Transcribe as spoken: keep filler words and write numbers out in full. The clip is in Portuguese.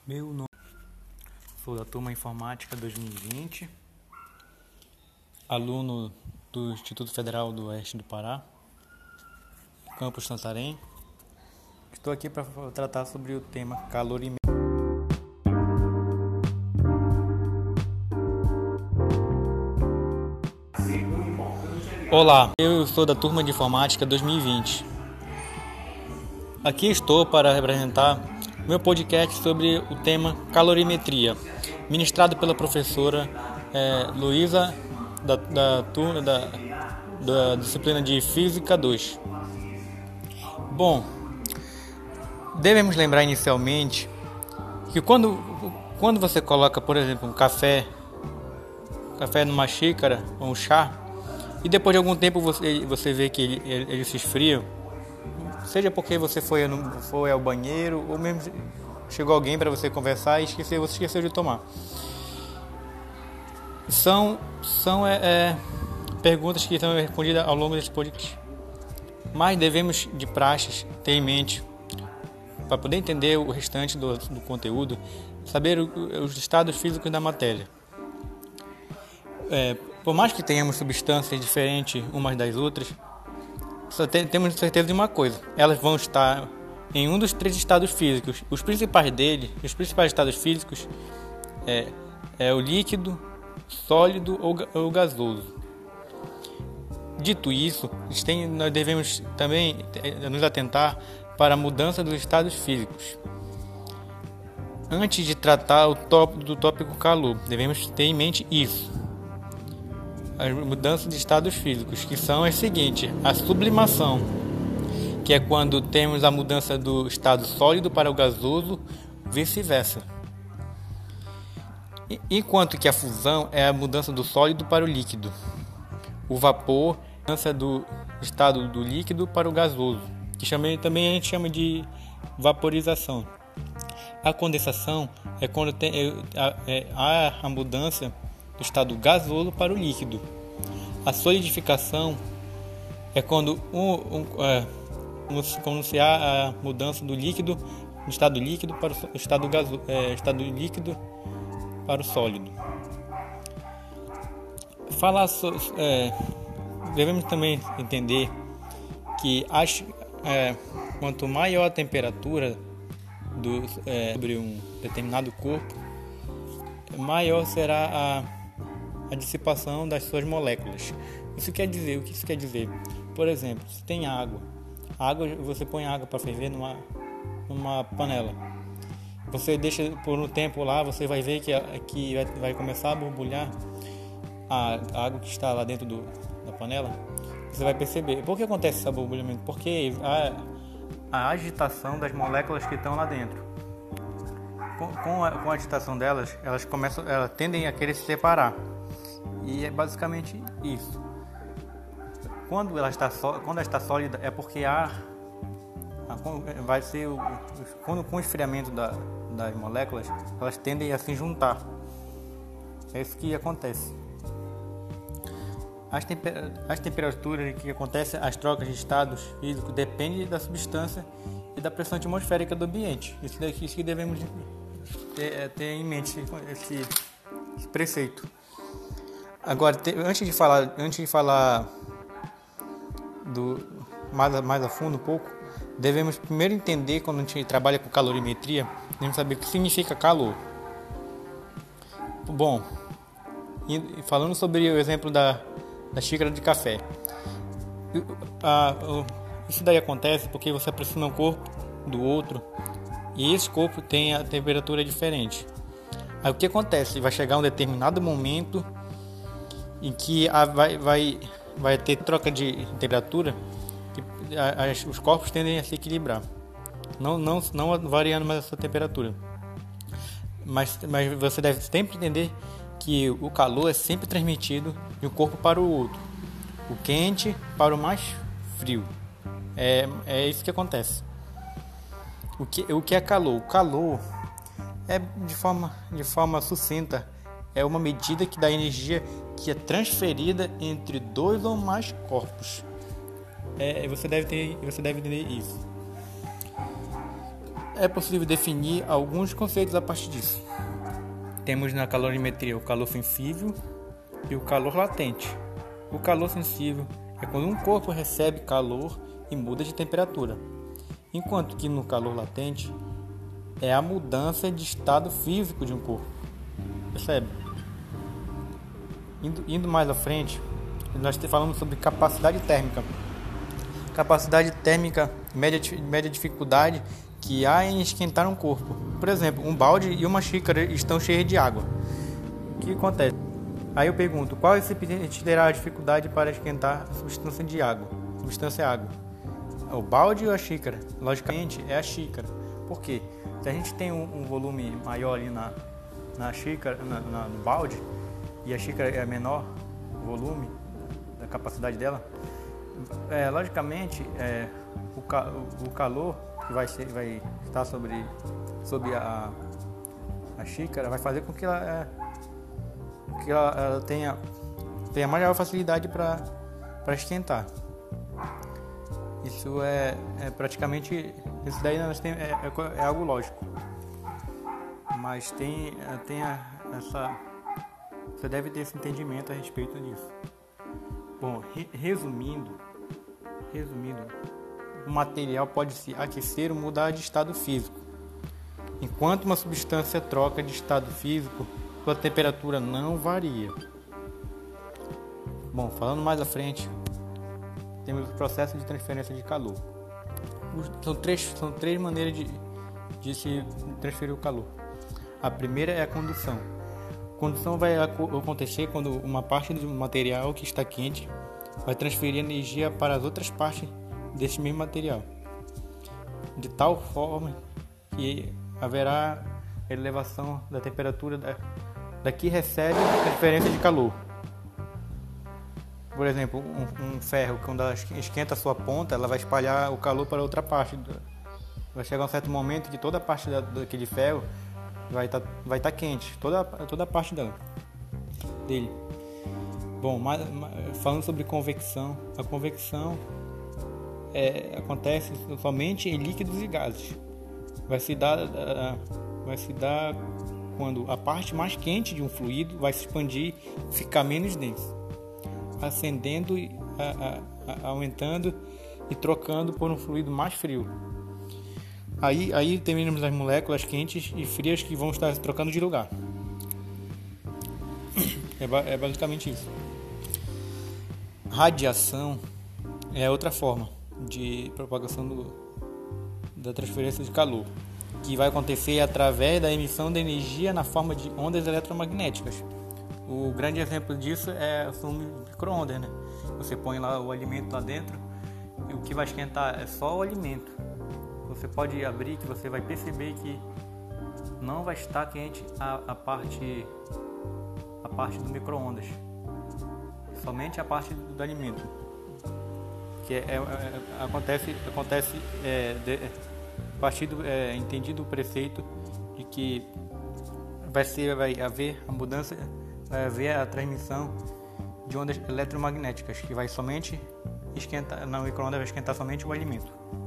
Meu nome sou da turma Informática dois mil e vinte, aluno do Instituto Federal do Oeste do Pará, campus Santarém. Estou aqui para tratar sobre o tema calorimetria. Olá, eu sou da turma de Informática dois mil e vinte. Aqui estou para apresentar meu podcast sobre o tema calorimetria, ministrado pela professora é, Luísa, da, da, turma, da, da disciplina de Física dois. Bom, devemos lembrar inicialmente que quando, quando você coloca, por exemplo, um café, café numa xícara ou um chá, e depois de algum tempo você, você vê que ele, ele, ele se esfria, seja porque você foi, no, foi ao banheiro ou mesmo chegou alguém para você conversar e esqueceu, você esqueceu de tomar. São, são é, é, perguntas que são respondidas ao longo desse podcast. Mas devemos, de praxe, ter em mente, para poder entender o restante do, do conteúdo, saber o, os estados físicos da matéria. É, por mais que tenhamos substâncias diferentes umas das outras, só te, temos certeza de uma coisa: elas vão estar em um dos três estados físicos. Os principais deles, os principais estados físicos é, é o líquido, sólido ou, ou gasoso. Dito isso, tem, nós devemos também nos atentar para a mudança dos estados físicos. Antes de tratar o tópico do tópico calor, devemos ter em mente isso. As mudanças de estados físicos, que são as seguintes: a sublimação, que é quando temos a mudança do estado sólido para o gasoso, vice-versa. Enquanto que a fusão é a mudança do sólido para o líquido. O vapor é a mudança do estado do líquido para o gasoso, que chama, também a gente chama de vaporização. A condensação é quando tem, é, há a mudança do estado gasoso para o líquido. A solidificação é quando um, um, é, quando se há a mudança do líquido do estado líquido para o estado gaso, é, estado líquido para o sólido. Falar so, é, devemos também entender que as, é, quanto maior a temperatura do, é, sobre um determinado corpo, maior será a a dissipação das suas moléculas. Isso quer dizer, o que isso quer dizer? Por exemplo, se tem água, água você põe água para ferver numa, numa panela. Você deixa por um tempo lá, você vai ver que, que vai, vai começar a borbulhar a, a água que está lá dentro do, da panela. Você vai perceber. Por que acontece esse borbulhamento? Porque a, a agitação das moléculas que estão lá dentro. Com, com, a, com a agitação delas, elas começam, elas tendem a querer se separar. E é basicamente isso. Quando ela está, só, quando ela está sólida, é porque há, vai ser o, quando com o esfriamento da, das moléculas, elas tendem a se juntar. É isso que acontece. As, temper, as temperaturas que acontecem, as trocas de estados físicos, dependem da substância e da pressão atmosférica do ambiente. Isso daqui isso que devemos ter, ter em mente esse, esse preceito. Agora, te, antes de falar, antes de falar do, mais, mais a fundo um pouco, devemos primeiro entender, quando a gente trabalha com calorimetria, devemos saber o que significa calor. Bom, e, falando sobre o exemplo da, da xícara de café, a, a, isso daí acontece porque você aproxima um corpo do outro e esse corpo tem a temperatura diferente. Aí o que acontece? Vai chegar um determinado momento em que a, vai, vai, vai ter troca de temperatura, que a, a, os corpos tendem a se equilibrar, não, não, não variando mais essa temperatura. Mas, mas você deve sempre entender que o calor é sempre transmitido de um corpo para o outro, o quente para o mais frio. É, é isso que acontece. O que, o que é calor? O calor é, de forma, de forma sucinta, é uma medida que dá energia que é transferida entre dois ou mais corpos. É, você deve ter, você deve entender isso. é possível definir alguns conceitos a partir disso. Temos na calorimetria o calor sensível e o calor latente. O calor sensível é quando um corpo recebe calor e muda de temperatura, enquanto que no calor latente é a mudança de estado físico de um corpo. Percebe? Indo, indo mais à frente, nós falamos sobre capacidade térmica. Capacidade térmica, média, média dificuldade que há em esquentar um corpo. Por exemplo, um balde e uma xícara estão cheias de água. O que acontece? Aí eu pergunto, qual recipiente terá a dificuldade para esquentar a substância de água? Substância água. O balde ou a xícara? Logicamente é a xícara. Por quê? Se a gente tem um, um volume maior ali na, na xícara, na, na, no balde, e a xícara é menor, o volume, da capacidade dela, é, logicamente é, o, ca, o calor que vai, ser, vai estar sobre, sobre a, a xícara vai fazer com que ela, é, que ela, ela tenha, tenha maior facilidade para esquentar. Isso é, é praticamente, isso daí nós tem, é, é, é algo lógico, mas tem, tem a, essa, você deve ter esse entendimento a respeito disso. Bom, re, resumindo, resumindo, o material pode se aquecer ou mudar de estado físico. Enquanto uma substância troca de estado físico, sua temperatura não varia. Bom, falando mais à frente, temos o processo de transferência de calor. São três, são três maneiras de, de se transferir o calor. A primeira é a condução. A condução vai acontecer quando uma parte do material que está quente vai transferir energia para as outras partes desse mesmo material, de tal forma que haverá elevação da temperatura da, da que recebe a transferência de calor. Por exemplo, um, um ferro, quando ela esquenta a sua ponta, ela vai espalhar o calor para outra parte. Vai chegar um certo momento que toda a parte da, daquele ferro vai estar tá, vai tá quente, toda, toda a parte dela, dele. Bom, mas, mas, falando sobre convecção, a convecção é, acontece somente em líquidos e gases. Vai se dar, vai se dar quando a parte mais quente de um fluido vai se expandir e ficar menos denso, acendendo, a, a, a, aumentando e trocando por um fluido mais frio. Aí, aí temos as moléculas quentes e frias que vão estar trocando de lugar. É, é basicamente isso. Radiação é outra forma de propagação do, da transferência de calor, que vai acontecer através da emissão de energia na forma de ondas eletromagnéticas. O grande exemplo disso é o micro-ondas, né? Você põe lá o alimento lá dentro e o que vai esquentar é só o alimento. Você pode abrir que você vai perceber que não vai estar quente a, a parte a parte do micro-ondas, somente a parte do, do alimento. Que é, é, é, acontece acontece é, de, a partir do é, entendido o preceito de que vai ser vai haver a mudança, vai haver a transmissão de ondas eletromagnéticas que vai somente esquentar, na micro-ondas vai esquentar somente o alimento.